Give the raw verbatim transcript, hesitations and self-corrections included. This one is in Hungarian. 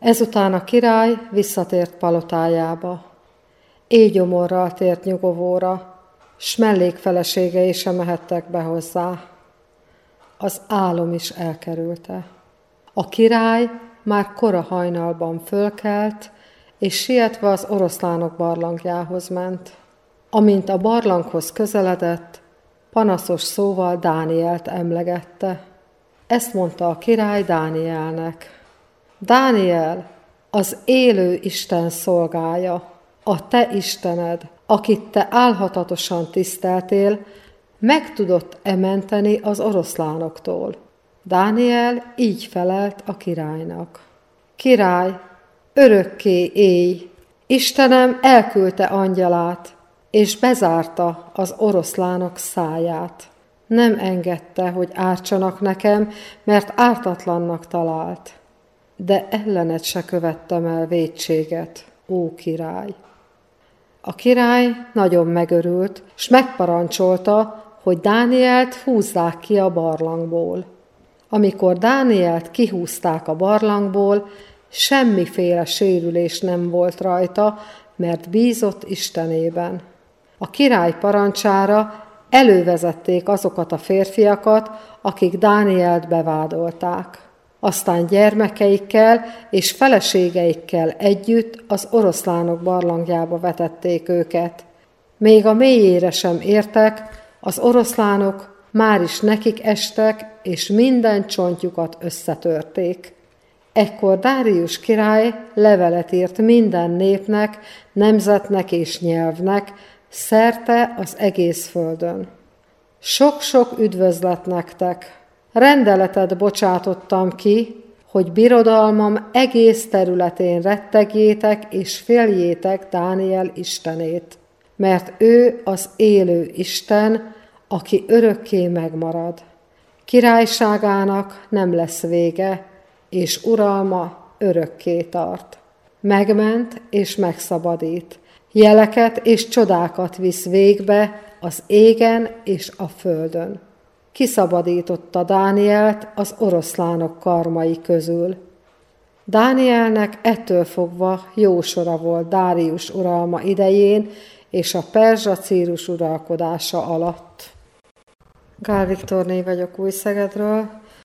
Ezután a király visszatért palotájába. Éjgyomorral tért nyugovóra, s mellékfeleségei sem mehettek be hozzá. Az álom is elkerülte. A király már kora hajnalban fölkelt, és sietve az oroszlánok barlangjához ment. Amint a barlanghoz közeledett, panaszos szóval Dánielt emlegette. Ezt mondta a király Dánielnek. Dániel, az élő Isten szolgája, a te Istened, akit te álhatatosan tiszteltél, meg tudott-e menteni az oroszlánoktól? Dániel így felelt a királynak. Király, örökké élj! Istenem elküldte angyalát, és bezárta az oroszlánok száját. Nem engedte, hogy ártsanak nekem, mert ártatlannak talált. De ellened se követtem el vétséget, ó király. A király nagyon megörült, s megparancsolta, hogy Dánielt húzzák ki a barlangból. Amikor Dánielt kihúzták a barlangból, semmiféle sérülés nem volt rajta, mert bízott Istenében. A király parancsára elővezették azokat a férfiakat, akik Dánielt bevádolták. Aztán gyermekeikkel és feleségeikkel együtt az oroszlánok barlangjába vetették őket. Még a mélyére sem értek, az oroszlánok már is nekik estek, és minden csontjukat összetörték. Ekkor Dárius király levelet írt minden népnek, nemzetnek és nyelvnek, szerte az egész földön. Sok-sok üdvözlet nektek! Rendeletet bocsátottam ki, hogy birodalmam egész területén rettegjétek és féljétek Dániel Istenét, mert ő az élő Isten, aki örökké megmarad. Királyságának nem lesz vége, és uralma örökké tart. Megment és megszabadít, jeleket és csodákat visz végbe az égen és a földön. Kiszabadította Dánielt az oroszlánok karmai közül. Dánielnek ettől fogva jó sora volt Dárius uralma idején és a perzsa Círus uralkodása alatt. Gál Viktorné vagyok Újszegedről.